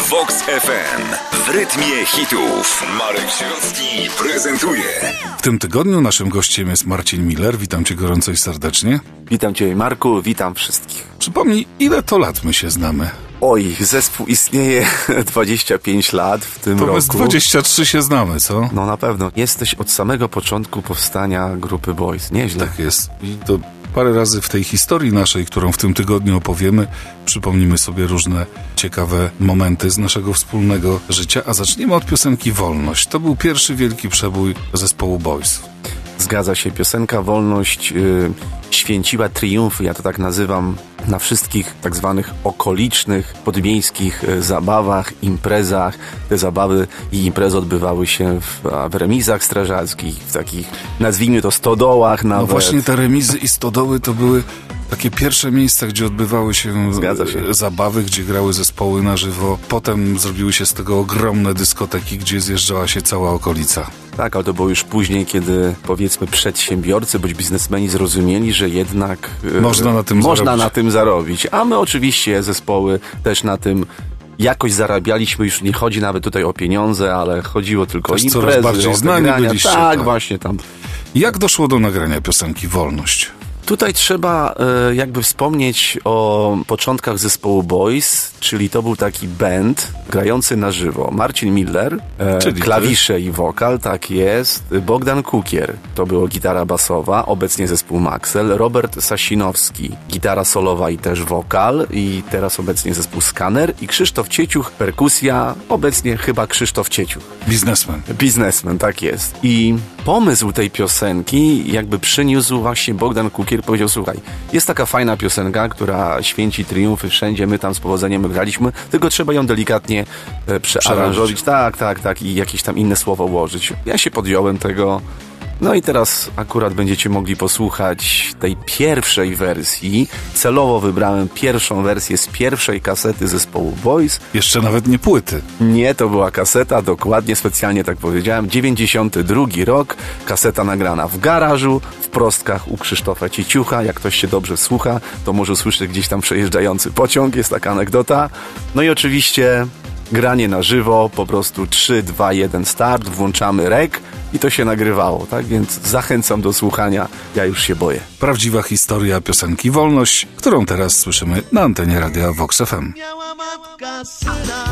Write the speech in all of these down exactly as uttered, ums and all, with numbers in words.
Vox F M. W rytmie hitów Marek Sierocki prezentuje. W tym tygodniu naszym gościem jest Marcin Miller. Witam cię gorąco i serdecznie. Witam cię, Marku, witam wszystkich. Przypomnij, ile to lat my się znamy? Oj, zespół istnieje dwadzieścia pięć lat w tym to roku. To z dwadzieścia trzy się znamy, co? No na pewno. Jesteś od samego początku powstania grupy Boys. Nieźle. Tak jest. I to parę razy w tej historii naszej, którą w tym tygodniu opowiemy, przypomnimy sobie różne ciekawe momenty z naszego wspólnego życia, a zaczniemy od piosenki Wolność. To był pierwszy wielki przebój zespołu Boys. Zgadza się, piosenka Wolność yy, święciła triumfy, ja to tak nazywam, na wszystkich tak zwanych okolicznych, podmiejskich yy, zabawach, imprezach. Te zabawy i imprezy odbywały się w, w remizach strażackich, w takich, nazwijmy to, stodołach nawet. No właśnie te remizy i stodoły to były takie pierwsze miejsca, gdzie odbywały się, się zabawy, gdzie grały zespoły na żywo. Potem zrobiły się z tego ogromne dyskoteki, gdzie zjeżdżała się cała okolica. Tak, ale to było już później, kiedy powiedzmy przedsiębiorcy bądź biznesmeni zrozumieli, że jednak można na tym można zarobić. na tym zarobić. A my oczywiście zespoły też na tym jakoś zarabialiśmy. Już nie chodzi nawet tutaj o pieniądze, ale chodziło tylko też o imprezy, coraz bardziej o znani nagrania. byliście. Tak, tak, właśnie tam. Jak doszło do nagrania piosenki Wolność? Tutaj trzeba e, jakby wspomnieć o początkach zespołu Boys, czyli to był taki band grający na żywo. Marcin Miller, e, klawisze ty? i wokal, tak jest. Bogdan Kukier, to była gitara basowa, obecnie zespół Maxel. Robert Sasinowski, gitara solowa i też wokal, i teraz obecnie zespół Skaner. I Krzysztof Cieciuch, perkusja, obecnie chyba Krzysztof Cieciuch. Biznesmen. Biznesmen, tak jest. I pomysł tej piosenki jakby przyniósł właśnie Bogdan Kukier. Powiedział, słuchaj, jest taka fajna piosenka, która święci triumfy wszędzie, my tam z powodzeniem graliśmy, tylko trzeba ją delikatnie e, przearanżować, tak, tak, tak, i jakieś tam inne słowo ułożyć. Ja się podjąłem tego, no i teraz akurat będziecie mogli posłuchać tej pierwszej wersji. Celowo wybrałem pierwszą wersję z pierwszej kasety zespołu Boys. Jeszcze nawet nie płyty. Nie, to była kaseta, dokładnie, specjalnie tak powiedziałem. dziewięćdziesiąty drugi rok, kaseta nagrana w garażu, w Prostkach u Krzysztofa Cieciucha. Jak ktoś się dobrze słucha, to może usłyszeć gdzieś tam przejeżdżający pociąg, jest taka anegdota. No i oczywiście granie na żywo, po prostu trzy, dwa, jeden start, włączamy rek i to się nagrywało, tak? Więc zachęcam do słuchania, ja już się boję. Prawdziwa historia piosenki Wolność, którą teraz słyszymy na antenie radia Vox F M. Miała matka syna,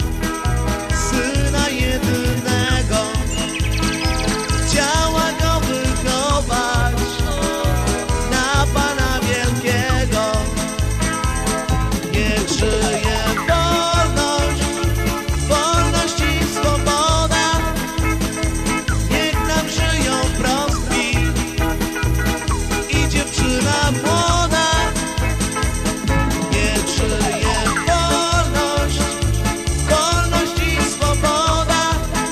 syna jedynego, chciała go wychować na Pana Wielkiego. Niech żyje wolność, wolność i swoboda, niech nam żyją prostki i dziewczyna młoda. Niech żyje wolność, wolność i swoboda,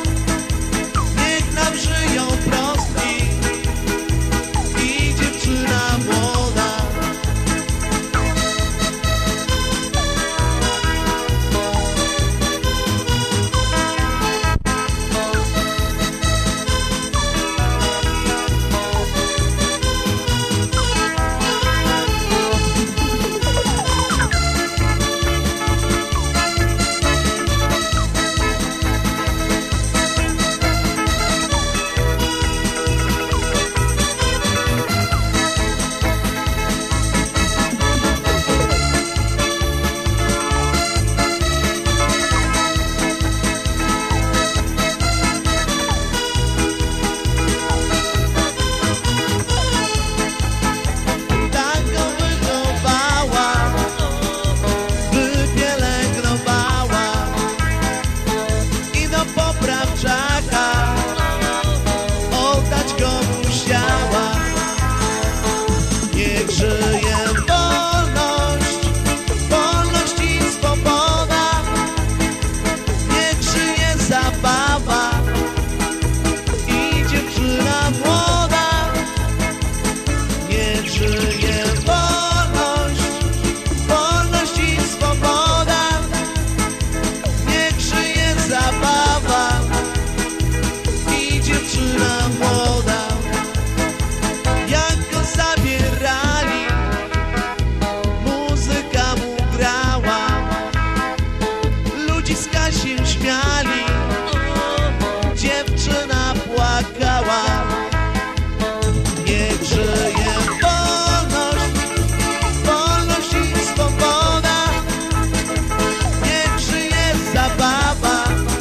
ludziska się śmiali, dziewczyna płakała. Niech żyje wolność, wolność i swoboda. Niech żyje zabawa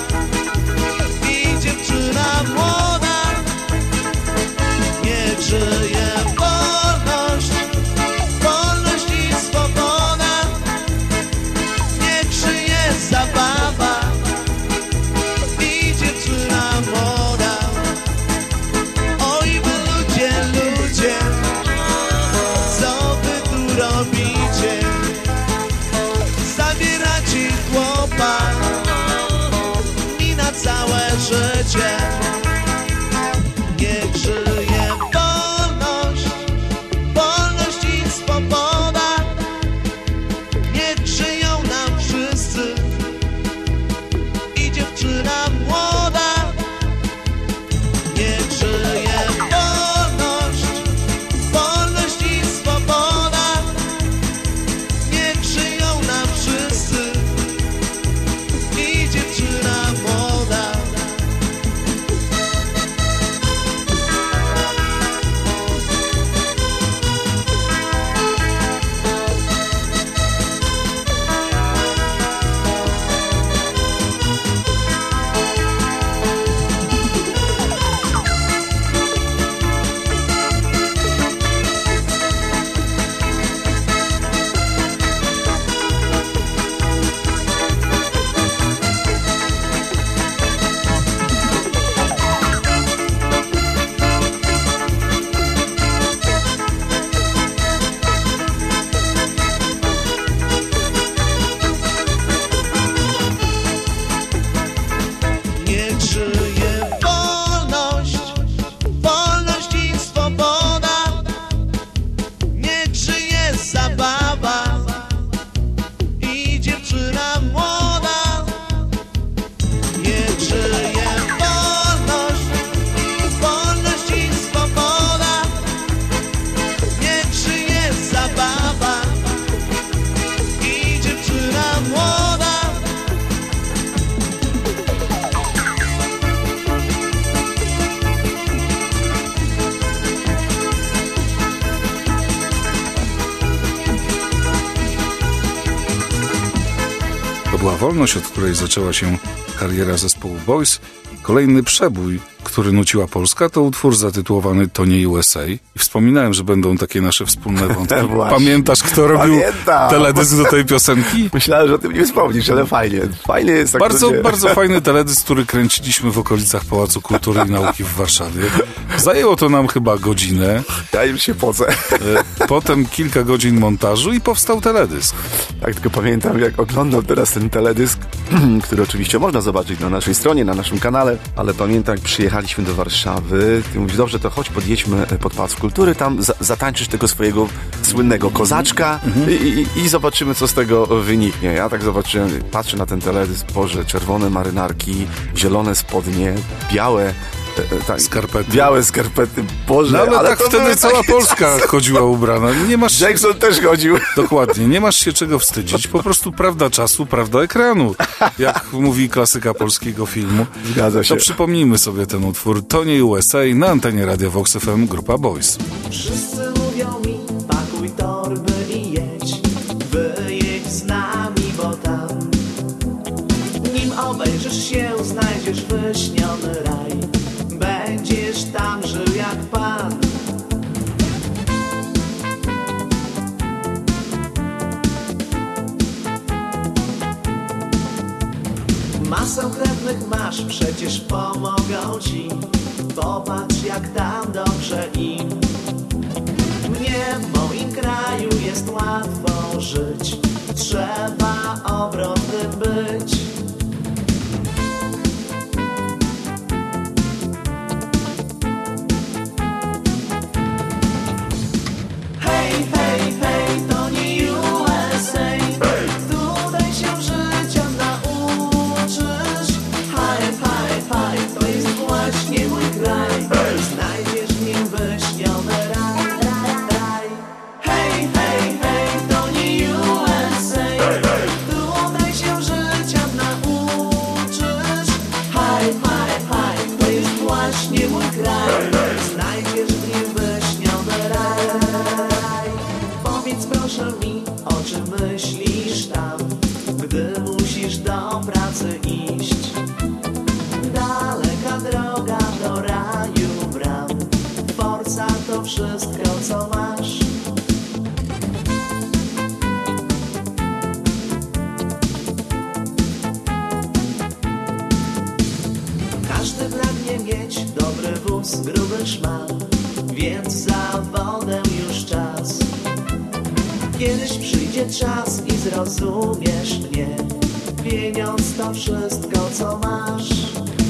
i dziewczyna młoda. Niech żyje wolność, wolność i swoboda. Niech żyje zabawa i dziewczyna młoda. Oj wy ludzie, ludzie, co wy tu robicie? Zabieracie chłopa mi na całe życie. Niech żyje wolność, wolność i swoboda. Niech żyją nam wszyscy i dziewczyna młoda. Niech żyje wolność, wolność i swoboda. Niech żyją nam wszyscy i dziewczyna młoda. Niech żyje wolność, wolność i swoboda. Niech żyje zabawa i dziewczyna młoda. Niech żyje wolność, wolność i swoboda. Niech żyje zabawa i dziewczyna młoda. To była wolność, od której zaczęła się kariera zespołu Boys. Kolejny przebój, który nuciła Polska, to utwór zatytułowany To nie U S A. I wspominałem, że będą takie nasze wspólne wątki. Właśnie. Pamiętasz, kto robił Pamiętam. teledysk do tej piosenki? Myślałem, że o tym nie wspomnisz, ale fajnie. Fajnie jest tak. Bardzo, ludzie- bardzo fajny teledysk, który kręciliśmy w okolicach Pałacu Kultury i Nauki w Warszawie. Zajęło to nam chyba godzinę. Ja już się pocę. E, Potem kilka godzin montażu i powstał teledysk. Tak, tylko pamiętam, jak oglądam teraz ten teledysk, który oczywiście można zobaczyć na naszej stronie, na naszym kanale, ale pamiętam, jak przyjechaliśmy do Warszawy, ty mówisz, dobrze, to chodź, podjedźmy pod Pałac Kultury, tam za zatańczysz tego swojego słynnego kozaczka i, i, i zobaczymy, co z tego wyniknie. Ja tak zobaczyłem, patrzę na ten teledysk, Boże, czerwone marynarki, zielone spodnie, białe tak, Skarpety. białe skarpety, Boże, No ale, ale tak to wtedy były cała takie Polska czasy. chodziła ubrana. Nie masz się, Jackson też chodził. dokładnie, nie masz się czego wstydzić. Po prostu prawda czasu, prawda ekranu. Jak mówi klasyka polskiego filmu. Zgadza się. To przypomnijmy sobie ten utwór. To nie U S A na antenie Radia Vox F M, grupa Boys. Wszyscy mówią mi, pakuj torby i jedź, wyjedź z nami, bo tam, nim obejrzysz się, znajdziesz wyśniony raj, będziesz tam żył jak pan. Masę krewnych masz, przecież pomogą ci, popatrz jak tam dobrze im. Mnie w moim kraju jest łatwo żyć, trzeba obrotnym być. Hej, hej, hej, to nie U S A, tutaj się życia nauczysz. Haj, haj, haj, to jest właśnie mój kraj, znajdziesz w nim wyśniony raj, raj, raj. Hej, hej, hej, to nie U S A, tutaj się życia musisz do pracy iść. Daleka droga do raju bram, forsa to wszystko, co masz. Każdy pragnie mieć dobry wóz, gruby szmal, więc za wodę już czas. Kiedyś przyjdzie czas i zrozumiesz mnie, pieniądz to wszystko, co masz.